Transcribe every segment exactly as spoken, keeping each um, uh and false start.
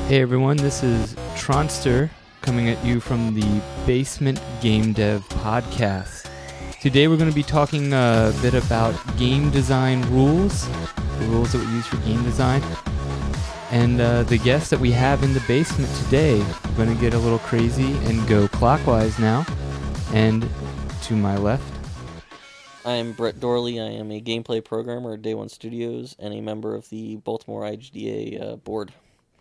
Hey everyone, this is Tronster coming at you from the Basement Game Dev Podcast. Today we're going to be talking a bit about game design rules, the rules that we use for game design. And uh, the guest that we have in the basement today, we're going to get a little crazy and go clockwise now. And to my left, I'm Brett Dorley. I am a gameplay programmer at Day One Studios and a member of the Baltimore I G D A uh, board.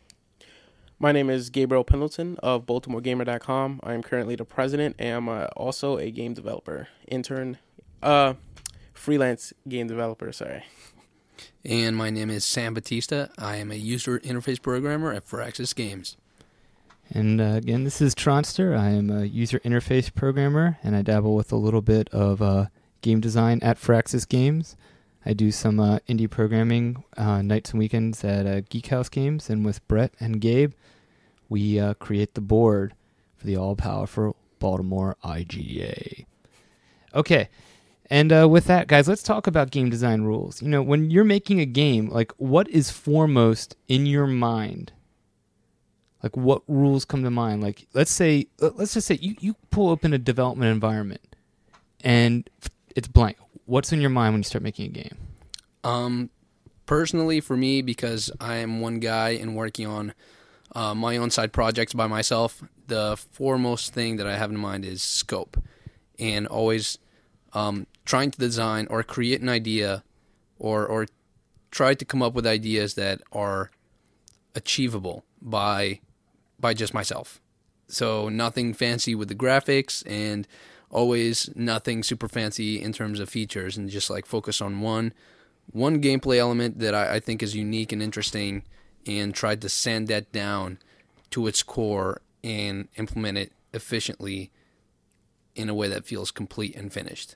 My name is Gabriel Pendleton of Baltimore Gamer dot com. I am currently the president and I'm uh, also a game developer, intern, uh, freelance game developer, sorry. And my name is Sam Batista. I am a user interface programmer at Firaxis Games. And uh, again, this is Tronster. I am a user interface programmer, and I dabble with a little bit of uh, game design at Firaxis Games. I do some uh, indie programming uh, nights and weekends at uh, Geek House Games, and with Brett and Gabe, we uh, create the board for the all-powerful Baltimore I G D A. Okay, and uh, with that, guys, let's talk about game design rules. You know, when you're making a game, like, what is foremost in your mind? Like, what rules come to mind? Like, let's say, let's just say you, you pull open a development environment, and it's blank. What's in your mind when you start making a game? Um, personally, for me, because I am one guy and working on uh, my own side projects by myself, the foremost thing that I have in mind is scope. And always um, trying to design or create an idea or, or try to come up with ideas that are achievable by by just myself. So nothing fancy with the graphics and always nothing super fancy in terms of features, and just like focus on one one gameplay element that I, I think is unique and interesting, and try to sand that down to its core and implement it efficiently in a way that feels complete and finished.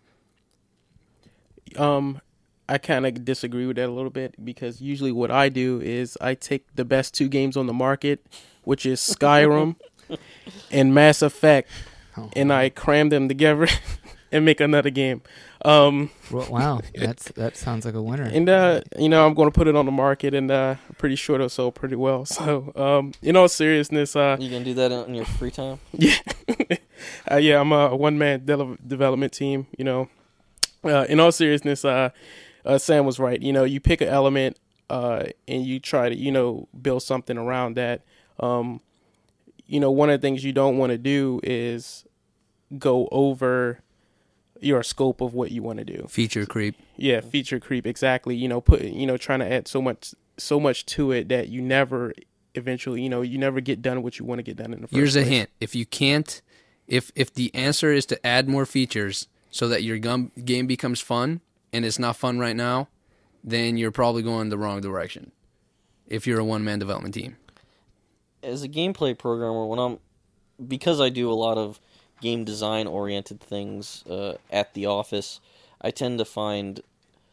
Um, I kind of disagree with that a little bit, because usually what I do is I take the best two games on the market, which is Skyrim and Mass Effect, Oh. and I cram them together and make another game. Um, well, wow, that's that sounds like a winner. And uh, you know, I'm going to put it on the market, and uh, I'm pretty sure it'll sell pretty well. So, um, in all seriousness, uh, you gonna do that in your free time? Yeah, uh, yeah. I'm a one man de- development team. You know, uh, in all seriousness, uh, uh, Sam was right. You know, you pick an element, uh, and you try to, you know, build something around that. Um, You know, one of the things you don't want to do is go over your scope of what you want to do. Feature creep. Yeah, feature creep, exactly. You know, put you know, trying to add so much so much to it that you never eventually, you know, you never get done what you want to get done in the first Here's place. a hint. If you can't if if the answer is to add more features so that your gum, game becomes fun, and it's not fun right now, then you're probably going the wrong direction if you're a one-man development team. As a gameplay programmer, when I'm because I do a lot of game design oriented things uh, at the office, I tend to find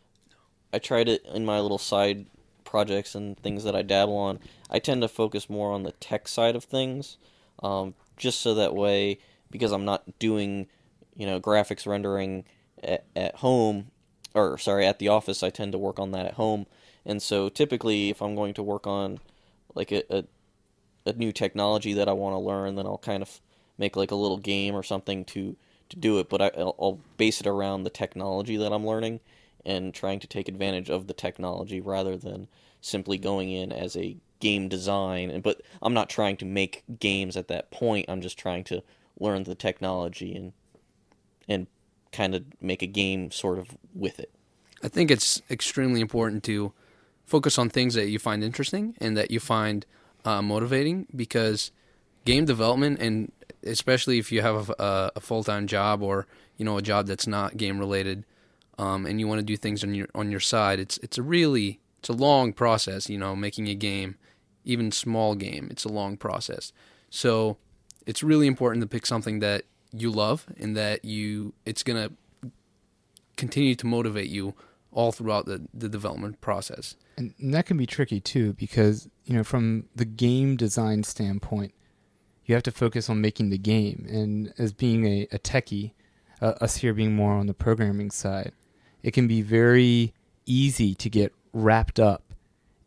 I try to in my little side projects and things that I dabble on, I tend to focus more on the tech side of things, um, just so that way, because I'm not doing you know graphics rendering at, at home or sorry at the office, I tend to work on that at home, and so typically if I'm going to work on like a, a a new technology that I want to learn, then I'll kind of make like a little game or something to, to do it, but I, I'll, I'll base it around the technology that I'm learning and trying to take advantage of the technology rather than simply going in as a game design. And But I'm not trying to make games at that point, I'm just trying to learn the technology and and kind of make a game sort of with it. I think it's extremely important to focus on things that you find interesting and that you find Uh, motivating, because game development, and especially if you have a, a full-time job or you know a job that's not game related, um, and you want to do things on your on your side, it's it's a really it's a long process. You know, making a game, even small game, it's a long process. So it's really important to pick something that you love and that you it's gonna continue to motivate you all throughout the, the development process. And that can be tricky too, because, you know, from the game design standpoint, you have to focus on making the game. And as being a, a techie, uh, us here being more on the programming side, it can be very easy to get wrapped up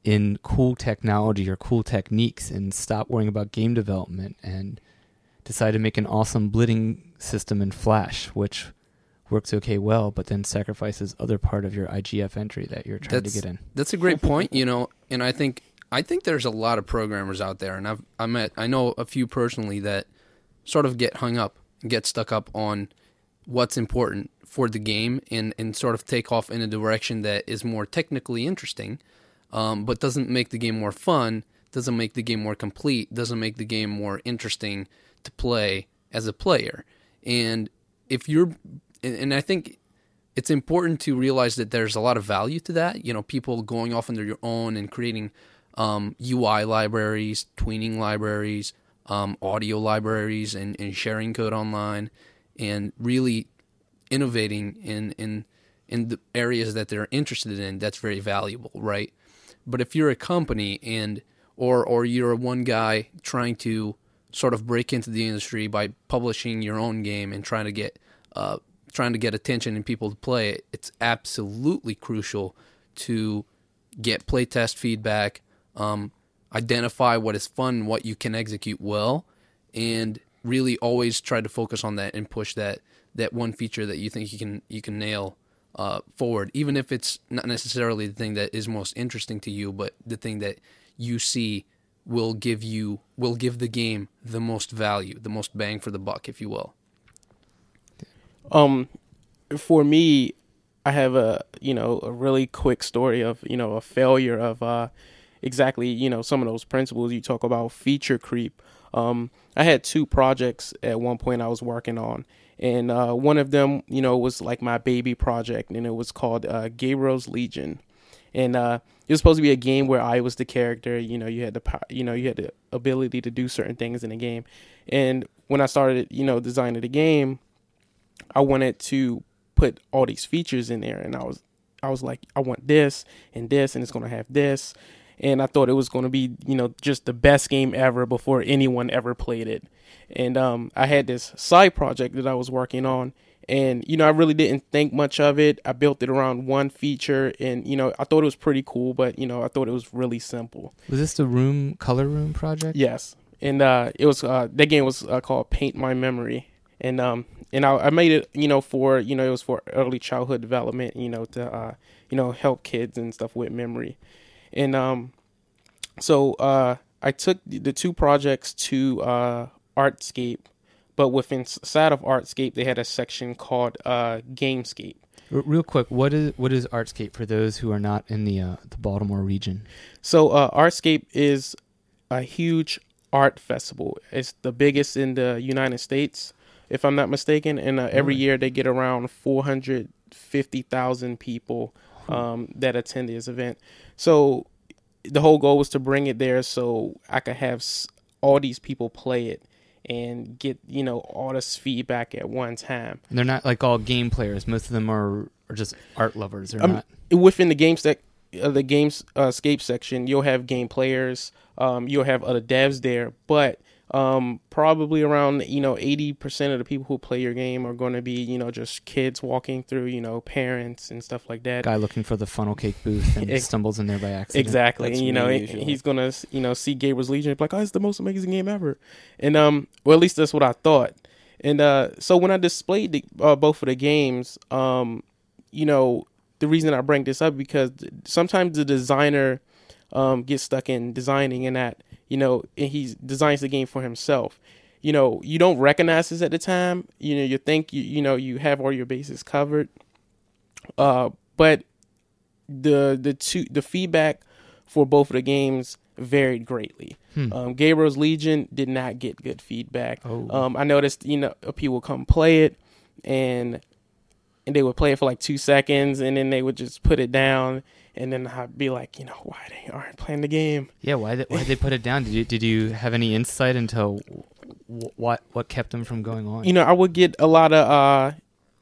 in cool technology or cool techniques and stop worrying about game development and decide to make an awesome blitting system in Flash, which works okay well, but then sacrifices other part of your I G F entry that you're trying That's, to get in. That's a great point, you know, and I think I think there's a lot of programmers out there, and I've I met I know a few personally that sort of get hung up and get stuck up on what's important for the game and, and sort of take off in a direction that is more technically interesting, um, but doesn't make the game more fun, doesn't make the game more complete, doesn't make the game more interesting to play as a player. And if you're, and, and I think it's important to realize that there's a lot of value to that, you know, people going off on their own and creating um, U I libraries, tweening libraries, um, audio libraries, and, and sharing code online, and really innovating in, in in the areas that they're interested in. That's very valuable, right? But if you're a company and or or you're one guy trying to sort of break into the industry by publishing your own game and trying to get uh, trying to get attention and people to play it, it's absolutely crucial to get playtest feedback, um, identify what is fun, what you can execute well, and really always try to focus on that and push that that one feature that you think you can you can nail uh, forward, even if it's not necessarily the thing that is most interesting to you, but the thing that you see will give you will give the game the most value, the most bang for the buck, if you will. Um, for me, I have a you know a really quick story of you know a failure of uh exactly you know some of those principles you talk about, feature creep. Um, I had two projects at one point I was working on, and uh, one of them, you know, was like my baby project, and it was called uh, Gabriel's Legion, and uh, it was supposed to be a game where I was the character. You know, you had the you know you had the ability to do certain things in the game, and when I started, you know, designing the game, I wanted to put all these features in there, and I was I was like, I want this and this, and it's gonna have this. And I thought it was going to be, you know, just the best game ever before anyone ever played it. And um, I had this side project that I was working on. And, you know, I really didn't think much of it. I built it around one feature. And, you know, I thought it was pretty cool. But, you know, I thought it was really simple. Was this the room, color room project? Yes. And uh, it was uh, that game was uh, called Paint My Memory. And um, and I, I made it, you know, for, you know, it was for early childhood development, you know, to, uh, you know, help kids and stuff with memory. And um, so uh, I took the two projects to uh, Artscape, but within inside of Artscape, they had a section called uh, Gamescape. R- real quick, what is what is Artscape for those who are not in the uh, the Baltimore region? So uh, Artscape is a huge art festival. It's the biggest in the United States, if I'm not mistaken. And uh, every year they get around four hundred fifty thousand people um, that attend this event. So the whole goal was to bring it there so I could have all these people play it and get, you know, all this feedback at one time. And they're not like all game players. Most of them are, are just art lovers. They're um, not. Within the game sec- uh, the games uh, scape section, you'll have game players. Um, you'll have other devs there, but um, probably around, you know, eighty percent of the people who play your game are going to be, you know, just kids walking through, you know, parents and stuff like that. Guy looking for the funnel cake booth and Ex- stumbles in there by accident. Exactly. That's And, you know, me and usually. he's going to, you know, see Gabriel's Legion and be like, oh, it's the most amazing game ever. And, um, well, at least that's what I thought. And uh, so when I displayed the, uh, both of the games, um, you know, the reason I bring this up because sometimes the designer um, gets stuck in designing and that, you know, and he designs the game for himself. You know, you don't recognize this at the time. You know, you think, you, you know, you have all your bases covered. Uh, but the the two the feedback for both of the games varied greatly. Hmm. Um, Gabriel's Legion did not get good feedback. Oh. Um, I noticed, you know, people would come play it and and they would play it for like two seconds and then they would just put it down. And then I'd be like, you know, why they aren't playing the game? Yeah, why did why they put it down? Did you did you have any insight into w- what what kept them from going on? You know, I would get a lot of uh,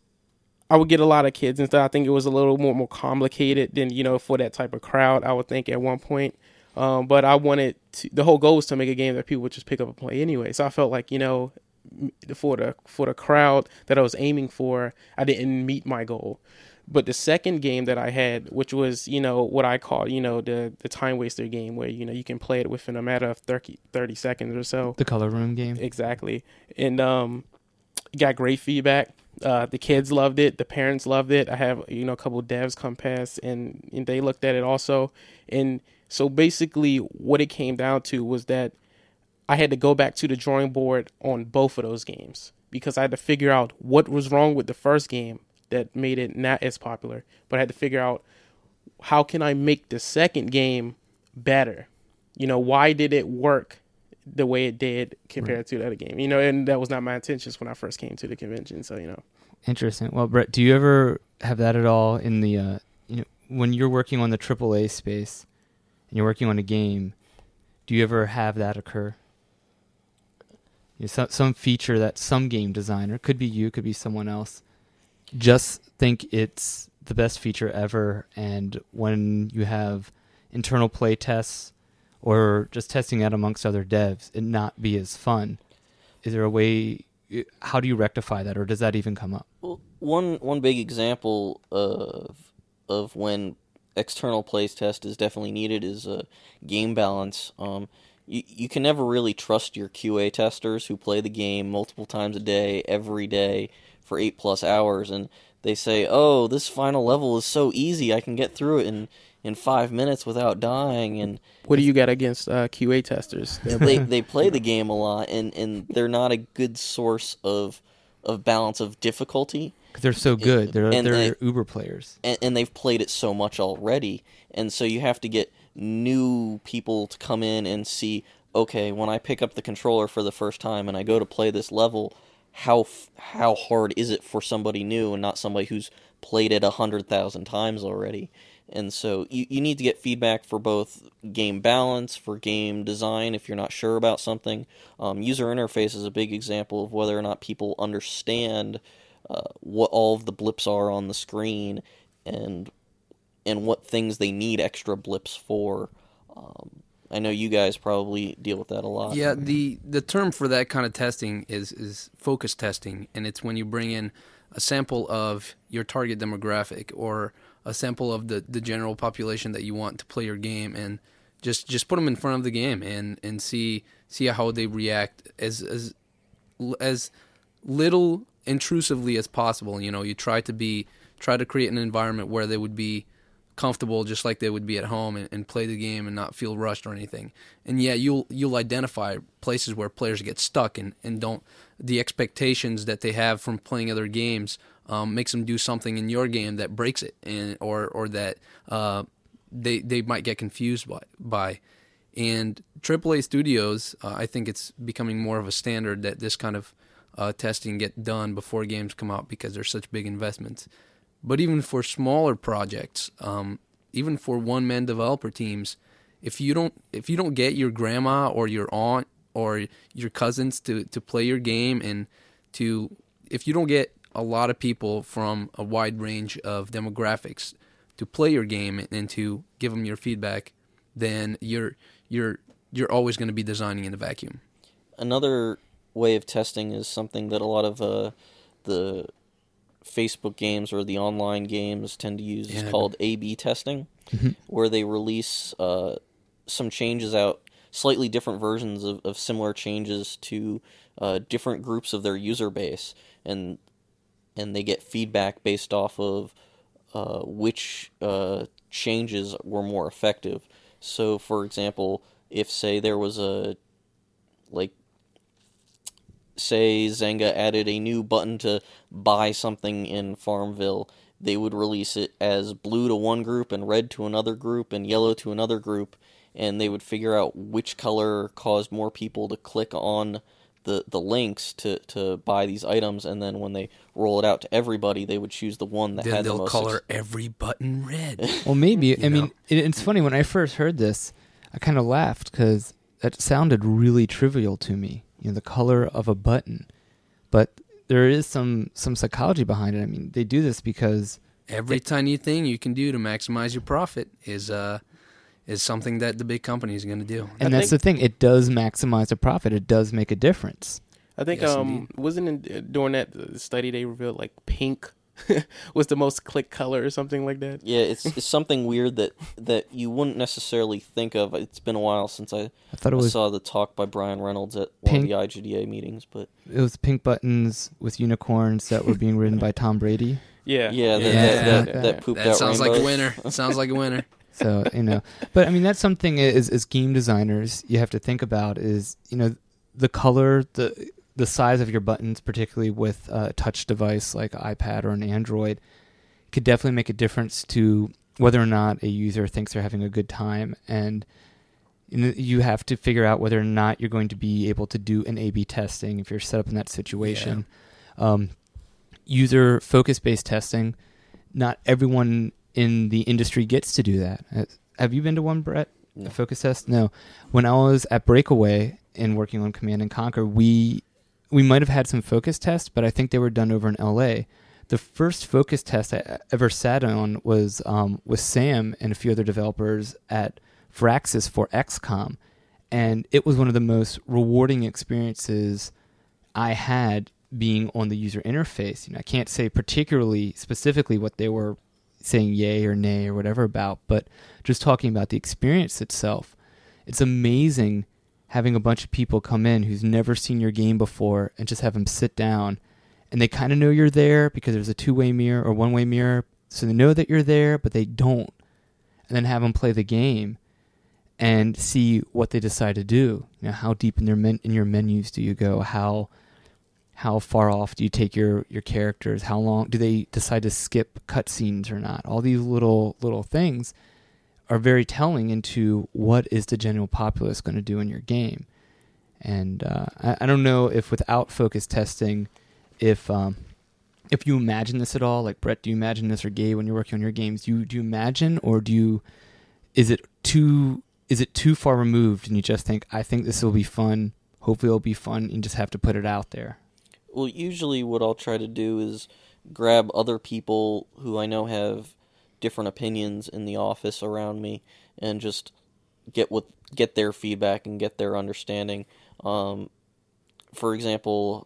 I would get a lot of kids and stuff. I think it was a little more more complicated than, you know, for that type of crowd. I would think at one point, um, but I wanted to, the whole goal was to make a game that people would just pick up and play anyway. So I felt like, you know, for the for the crowd that I was aiming for, I didn't meet my goal. But the second game that I had, which was, you know, what I call, you know, the, the time waster game where, you know, you can play it within a matter of thirty, thirty seconds or so. The color room game. Exactly. And um, got great feedback. Uh, the kids loved it. The parents loved it. I have, you know, a couple of devs come past and, and they looked at it also. And so basically what it came down to was that I had to go back to the drawing board on both of those games because I had to figure out what was wrong with the first game that made it not as popular, but I had to figure out how can I make the second game better? You know, why did it work the way it did compared right. to the other game? You know, and that was not my intentions when I first came to the convention. So, you know. Interesting. Well, Brett, do you ever have that at all in the, uh, you know, when you're working on the triple A space and you're working on a game, do you ever have that occur? You know, some, some feature that some game designer, could be you, could be someone else, just think it's the best feature ever, and when you have internal play tests or just testing out amongst other devs, it not be as fun. Is there a way, how do you rectify that, or does that even come up? Well, one one big example of of when external plays test is definitely needed is uh, game balance. Um, you, you can never really trust your Q A testers who play the game multiple times a day, every day, for eight plus hours, and they say, oh, this final level is so easy, I can get through it in, in five minutes without dying. And what do you got against uh, Q A testers? they they play the game a lot, and, and they're not a good source of of balance of difficulty. Because they're so good. They're, and they're they, Uber players. And, and they've played it so much already, and so you have to get new people to come in and see, okay, when I pick up the controller for the first time and I go to play this level, how how hard is it for somebody new and not somebody who's played it a hundred thousand times already? And so you, you need to get feedback for both game balance, for game design if you're not sure about something. Um, user interface is a big example of whether or not people understand uh, what all of the blips are on the screen and and what things they need extra blips for. Um, I know you guys probably deal with that a lot. Yeah, the, the term for that kind of testing is, is focus testing, and it's when you bring in a sample of your target demographic or a sample of the, the general population that you want to play your game, and just, just put them in front of the game and, and see see how they react as as as little intrusively as possible. You know, you try to be try to create an environment where they would be comfortable just like they would be at home and, and play the game and not feel rushed or anything. And yeah, you'll you'll identify places where players get stuck and, and don't the expectations that they have from playing other games um, makes them do something in your game that breaks it and or or that uh, they they might get confused by. by. And triple A studios, uh, I think it's becoming more of a standard that this kind of uh, testing get done before games come out because they're such big investments. But even for smaller projects, um, even for one-man developer teams, if you don't if you don't get your grandma or your aunt or your cousins to, to play your game, and to if you don't get a lot of people from a wide range of demographics to play your game and to give them your feedback, then you're you're you're always going to be designing in a vacuum. Another way of testing is something that a lot of uh, the Facebook games or the online games tend to use. Yeah. It's called A B testing, mm-hmm. where they release uh, some changes out, slightly different versions of, of similar changes to uh, different groups of their user base, and and they get feedback based off of uh, which uh, changes were more effective. So, for example, if, say, there was a, like, say Zynga added a new button to buy something in Farmville, they would release it as blue to one group and red to another group and yellow to another group, and they would figure out which color caused more people to click on the, the links to, to buy these items, and then when they roll it out to everybody, they would choose the one that then had the most... most... They'll color every button red. Well, maybe. I know? mean, it, it's funny, when I first heard this, I kind of laughed, because that sounded really trivial to me, you know, the color of a button. But there is some, some psychology behind it. I mean, they do this because... Every it, tiny thing you can do to maximize your profit is uh, is something that the big company is going to do. And I that's think, the thing. It does maximize the profit. It does make a difference. I think Yes, um indeed. wasn't in, during that study they revealed like pink was the most click color or something like that. Yeah, it's it's something weird that that you wouldn't necessarily think of. It's been a while since I, I thought it I was saw the talk by Brian Reynolds at one Pink- of the I G D A meetings, but it was pink buttons with unicorns that were being ridden by Tom Brady. Yeah, yeah, that Yeah. that, that, Yeah. that pooped That out sounds like a rainbows. winner. That sounds like a winner. So, you know, but I mean, that's something as, as game designers you have to think about is, you know, the color, the the size of your buttons, particularly with a touch device like iPad or an Android, could definitely make a difference to whether or not a user thinks they're having a good time. And you know, you have to figure out whether or not you're going to be able to do an A B testing if you're set up in that situation. Um, user focus-based testing, not everyone in the industry gets to do that. Uh, Have you been to one, Brett? No. A focus test? No. When I was at Breakaway and working on Command and Conquer, we we might have had some focus tests, but I think they were done over in L A. The first focus test I ever sat on was um, with Sam and a few other developers at Firaxis for X COM, and it was one of the most rewarding experiences I had being on the user interface. You know, I can't say particularly specifically what they were saying yay or nay or whatever about, but just talking about the experience itself. It's amazing having a bunch of people come in who's never seen your game before and just have them sit down, and they kind of know you're there because there's a two-way mirror or one-way mirror, so they know that you're there, but they don't. And then have them play the game and see what they decide to do. You know, how deep in their men- in your menus do you go? How how far off do you take your, your characters? How long do they decide to skip cutscenes or not? All these little little things are very telling into what is the general populace going to do in your game. And uh, I, I don't know if without focus testing, if um, if you imagine this at all, like Brett, do you imagine this, or Gabe, when you're working on your games? Do you do you imagine, or do you is it too is it too far removed, and you just think, I think this will be fun. Hopefully, it'll be fun, and just have to put it out there. Well, usually what I'll try to do is grab other people who I know have different opinions in the office around me and just get what get their feedback and get their understanding. Um, for example,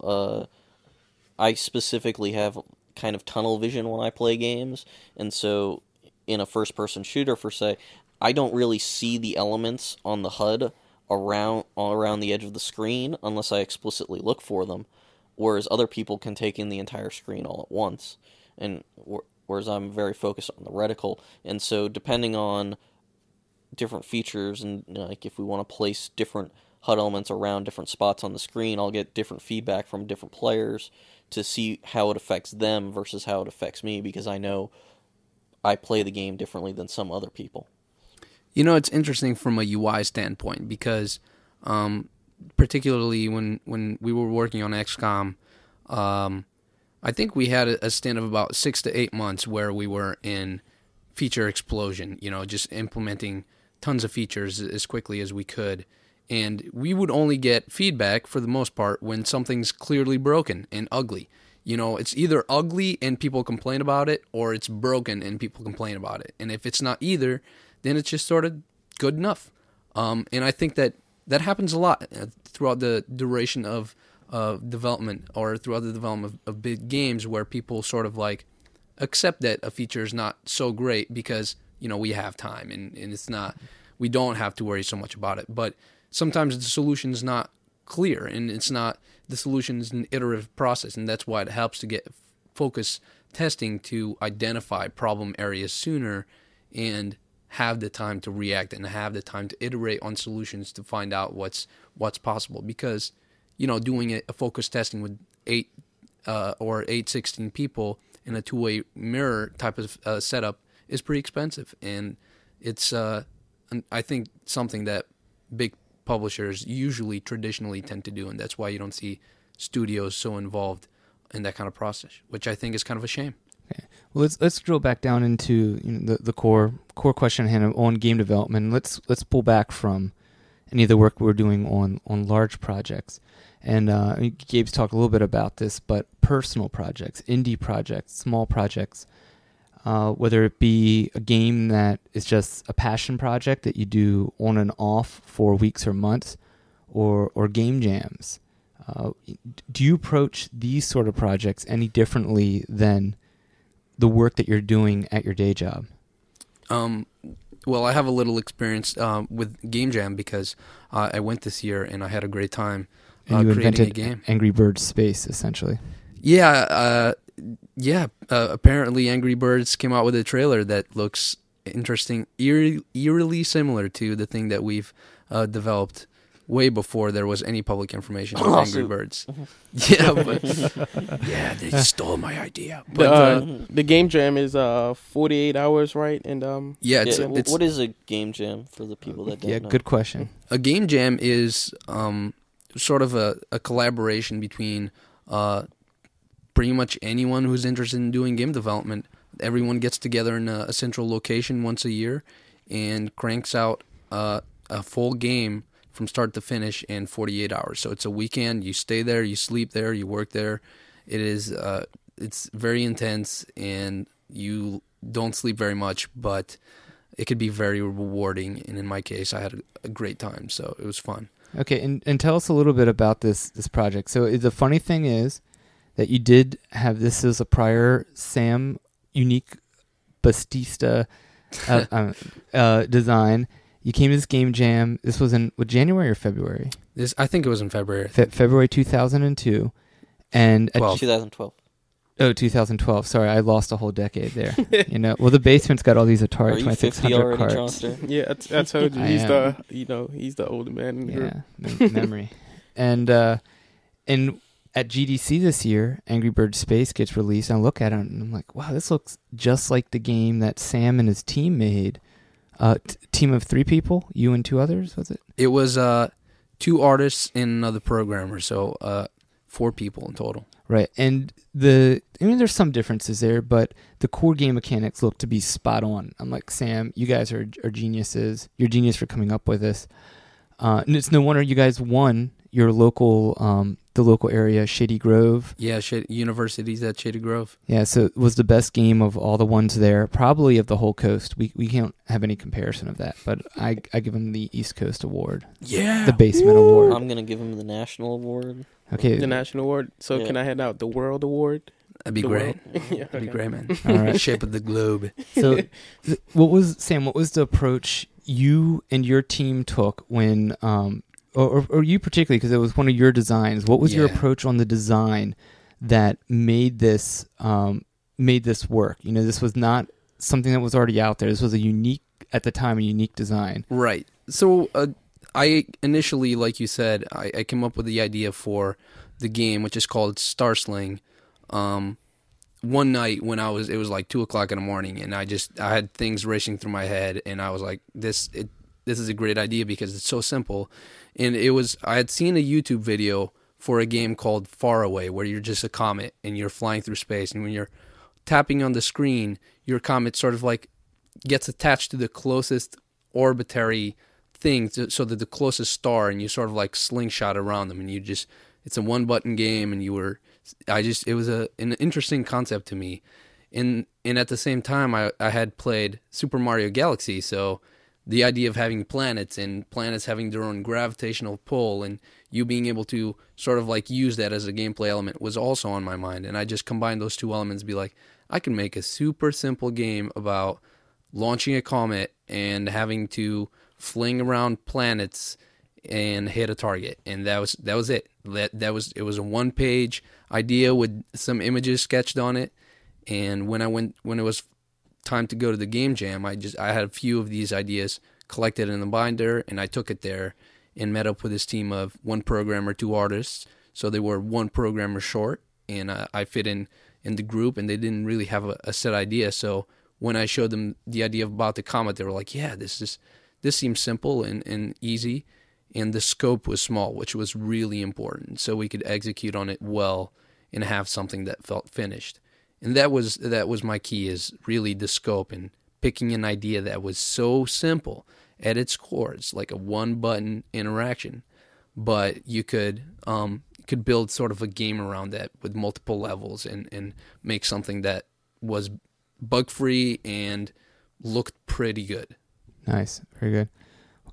uh, I specifically have kind of tunnel vision when I play games, and so in a first-person shooter, for say, I don't really see the elements on the H U D around around the edge of the screen unless I explicitly look for them. Whereas other people can take in the entire screen all at once, and whereas I'm very focused on the reticle, and so depending on different features and, you know, like if we want to place different H U D elements around different spots on the screen, I'll get different feedback from different players to see how it affects them versus how it affects me, because I know I play the game differently than some other people. You know, it's interesting from a U I standpoint because, um, particularly when, when we were working on X COM, um, I think we had a, a stint of about six to eight months where we were in feature explosion, you know, just implementing tons of features as quickly as we could. And we would only get feedback, for the most part, when something's clearly broken and ugly. You know, it's either ugly and people complain about it, or it's broken and people complain about it. And if it's not either, then it's just sort of good enough. Um, and I think that that happens a lot throughout the duration of uh, development, or throughout the development of, of big games, where people sort of like accept that a feature is not so great because, you know, we have time and, and it's not, we don't have to worry so much about it. But sometimes the solution is not clear, and it's not, the solution is an iterative process, and that's why it helps to get focus testing to identify problem areas sooner and have the time to react and have the time to iterate on solutions to find out what's what's possible. Because, you know, doing a, a focus testing with eight uh, or eight sixteen people in a two-way mirror type of uh, setup is pretty expensive, and it's uh, I think something that big publishers usually traditionally tend to do, and that's why you don't see studios so involved in that kind of process, which I think is kind of a shame. Okay. Well, let's let's drill back down into, you know, the the core core question at hand on game development. Let's let's pull back from any of the work we're doing on on large projects. And uh, Gabe's talked a little bit about this, but personal projects, indie projects, small projects, uh, whether it be a game that is just a passion project that you do on and off for weeks or months, or or game jams. Uh, do you approach these sort of projects any differently than the work that you're doing at your day job? Um, well, I have a little experience uh, with Game Jam because uh, I went this year and I had a great time uh, And you creating invented a game. Angry Birds Space, essentially. Yeah, uh, yeah. Uh, apparently, Angry Birds came out with a trailer that looks interesting, eerie, eerily similar to the thing that we've uh, developed way before there was any public information on Angry Birds. Yeah, but yeah, they stole my idea. But the, uh, uh, the game jam is uh forty-eight hours, right? And um, yeah, it's, yeah, it's what is a game jam for the people that don't Yeah, know? good question. a game jam is um, sort of a, a collaboration between uh, pretty much anyone who's interested in doing game development. Everyone gets together in a, a central location once a year and cranks out uh, a full game from start to finish in forty-eight hours. So it's a weekend. You stay there, you sleep there, you work there. It is uh, it's very intense, and you don't sleep very much, but it could be very rewarding. And in my case, I had a, a great time, so it was fun. Okay, and, and tell us a little bit about this this project. So the funny thing is that you did have this as a prior Sam unique Batista uh, uh, uh, design. You came to this game jam. This was in what, January or February? This I think it was in February. Fe- February two thousand two. And at Twelve. twenty twelve. Oh, two thousand twelve. Sorry, I lost a whole decade there. You know, well, the basement's got all these Are Atari you twenty-six fifty hundred already, carts. Chauncey? yeah, I, I told you I he's am. the you know he's the older man in the group. Yeah, mem- memory. And uh, and at G D C this year, Angry Birds Space gets released. And I look at it and I'm like, wow, this looks just like the game that Sam and his team made. Uh, t- team of three people, you and two others, was it? It was uh, two artists and another programmer, so uh, four people in total. Right. And the, I mean, there's some differences there, but the core game mechanics look to be spot on. I'm like, Sam, you guys are, are geniuses. You're genius for coming up with this. Uh, and it's no wonder you guys won your local, um, the local area, Shady Grove. Yeah, Shady, universities at Shady Grove. Yeah, so it was the best game of all the ones there, probably of the whole coast. We we can't have any comparison of that, but I I give them the East Coast Award, Yeah. the Basement Award. I'm gonna give him the national award. Okay, The national award. So Yeah. can I hand out the world award? That'd be The great. world? yeah, That'd be okay. great, man. all right. Shape of the globe. So, th- what was Sam? What was the approach you and your team took when, um, or or, or you particularly, because it was one of your designs? What was your Yeah. approach on the design that made this um made this work? You know, this was not something that was already out there. This was a unique, at the time, a unique design. Right. So uh, I initially, like you said, I, I came up with the idea for the game, which is called Star Sling. Um, one night when I was, it was like two o'clock in the morning, and I just, I had things racing through my head, and I was like, this, it, this is a great idea because it's so simple. And it was, I had seen a YouTube video for a game called Far Away, where you're just a comet and you're flying through space, and when you're tapping on the screen, your comet sort of like gets attached to the closest orbitary thing, to, so that the closest star, and you sort of like slingshot around them, and you just, it's a one button game, and you were, I just, it was a an interesting concept to me. And and at the same time, I, I had played Super Mario Galaxy, so the idea of having planets and planets having their own gravitational pull and you being able to sort of like use that as a gameplay element was also on my mind. And I just combined those two elements and be like, I can make a super simple game about launching a comet and having to fling around planets and hit a target. And that was that was it. That that was it was a one page idea with some images sketched on it. And when I went when it was time to go to the game jam, I just I had a few of these ideas collected in the binder, and I took it there and met up with this team of one programmer, two artists. So they were one programmer short, and uh, I fit in in the group, and they didn't really have a, a set idea. So when I showed them the idea about the comet, they were like, "Yeah, this is this seems simple and, and easy," and the scope was small, which was really important, so we could execute on it well and have something that felt finished. And that was that was my key, is really the scope and picking an idea that was so simple at its core. It's like a one-button interaction, but you could um, could build sort of a game around that with multiple levels and, and make something that was bug-free and looked pretty good. Nice, very good. Well,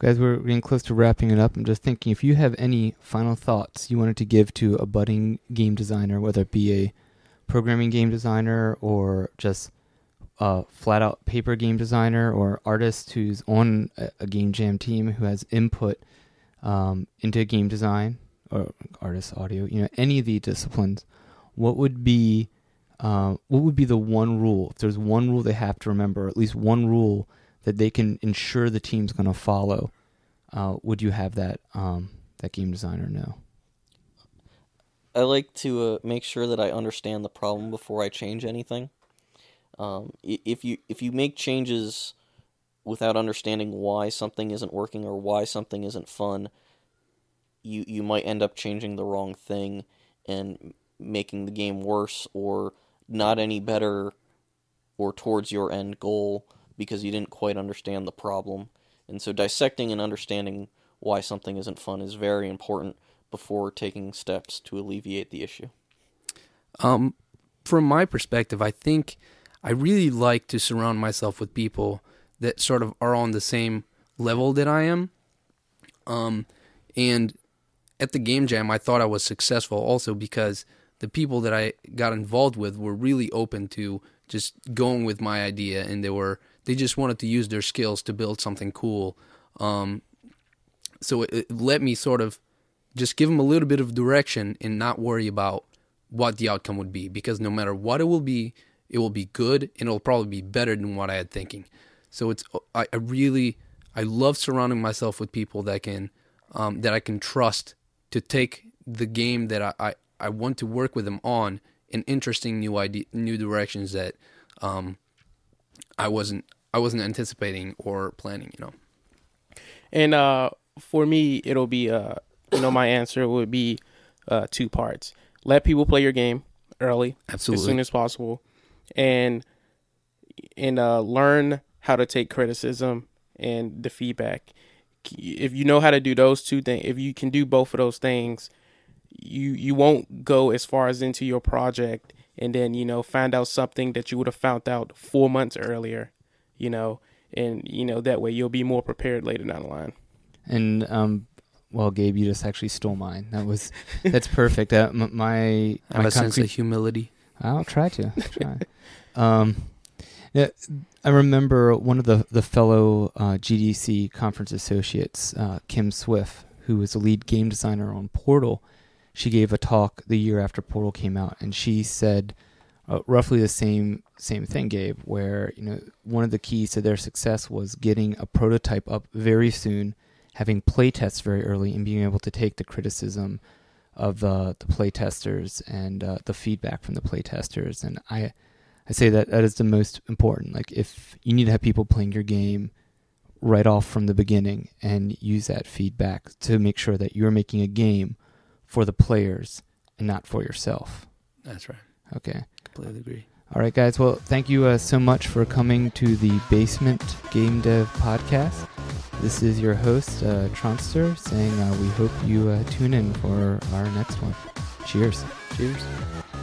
guys, we're getting close to wrapping it up. I'm just thinking, if you have any final thoughts you wanted to give to a budding game designer, whether it be a programming game designer or just a flat-out paper game designer or artist who's on a, a game jam team who has input um, into game design or artist audio, you know, any of the disciplines, what would be uh, what would be the one rule? If there's one rule they have to remember, or at least one rule that they can ensure the team's going to follow, uh, would you have that um, that game designer know? I like to uh, make sure that I understand the problem before I change anything. Um, if you if you make changes without understanding why something isn't working or why something isn't fun, you you might end up changing the wrong thing and making the game worse or not any better or towards your end goal because you didn't quite understand the problem. And so dissecting and understanding why something isn't fun is very important before taking steps to alleviate the issue. Um, from my perspective, I think I really like to surround myself with people that sort of are on the same level that I am. Um, and at the Game Jam, I thought I was successful also because the people that I got involved with were really open to just going with my idea, and they were they just wanted to use their skills to build something cool. Um, so it, it let me sort of just give them a little bit of direction and not worry about what the outcome would be, because no matter what it will be, it will be good, and it'll probably be better than what I had thinking. So it's I, I really I love surrounding myself with people that can um, that I can trust to take the game that I, I, I want to work with them on in interesting new idea, new directions that um, I wasn't I wasn't anticipating or planning. You know. And uh, for me, it'll be uh, you know, my answer would be uh, two parts. Let people play your game early, Absolutely. as soon as possible, and and uh, learn how to take criticism and the feedback. If you know how to do those two things, if you can do both of those things, you you won't go as far as into your project and then, you know, find out something that you would have found out four months earlier, you know, and, you know, that way you'll be more prepared later down the line. And, um, well, Gabe, you just actually stole mine. That was, that's perfect. Uh, m- my, I have my a sense of humility. I'll try to. Try. um, yeah, I remember one of the, the fellow uh, G D C conference associates, uh, Kim Swift, who was the lead game designer on Portal. She gave a talk the year after Portal came out, and she said uh, roughly the same same thing, Gabe, where, you know, one of the keys to their success was getting a prototype up very soon, having play tests very early, and being able to take the criticism of uh, the play testers and uh, the feedback from the play testers. And I, I say that that is the most important. Like, if you need to have people playing your game right off from the beginning and use that feedback to make sure that you're making a game for the players and not for yourself. That's right. Okay. Completely agree. All right, guys. Well, thank you uh, so much for coming to the Basement Game Dev Podcast. This is your host, uh, Tronster, saying uh, we hope you uh, tune in for our next one. Cheers. Cheers.